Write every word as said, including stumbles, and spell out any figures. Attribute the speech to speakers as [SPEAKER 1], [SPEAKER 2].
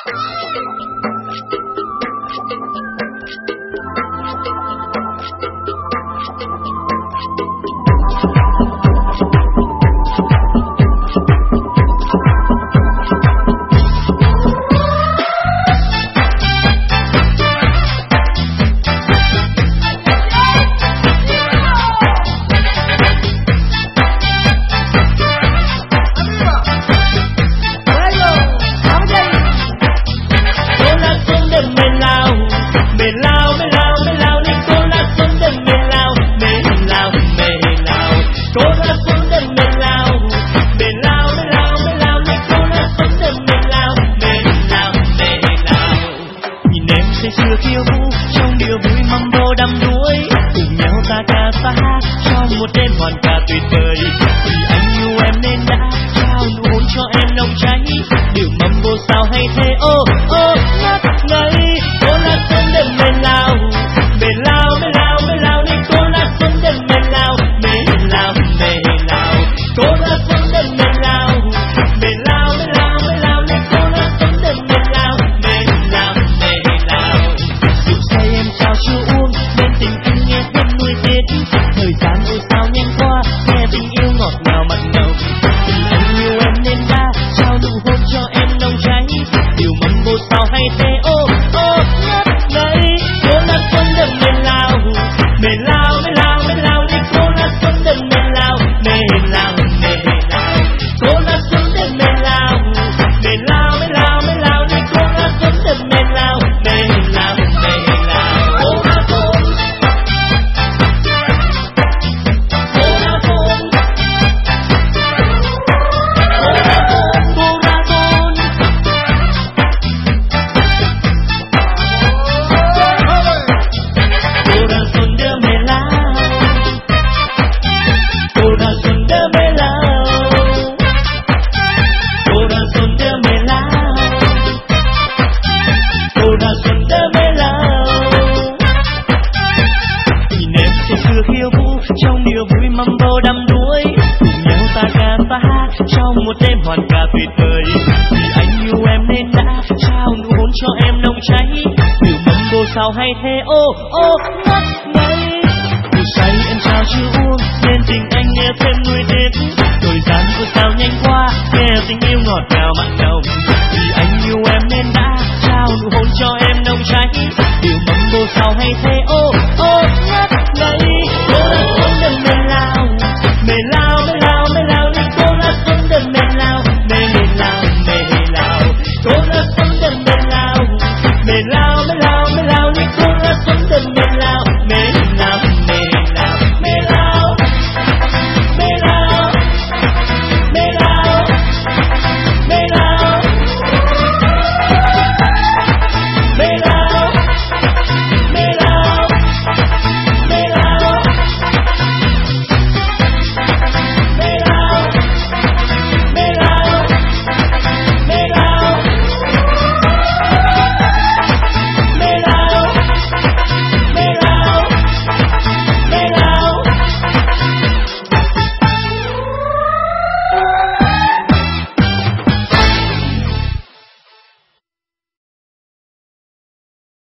[SPEAKER 1] sao hay thế ô ô ngất ngây. Từ say em sao chưa uống nên tình anh nghe thêm nuối tiếc. Thời gian vừa sao nhanh qua nghe tình yêu ngọt ngào mặn nồng. Vì anh yêu em nên đã trao nụ hôn cho em nồng cháy. Điều mong cô sao hay thế ô ô ngất ngây.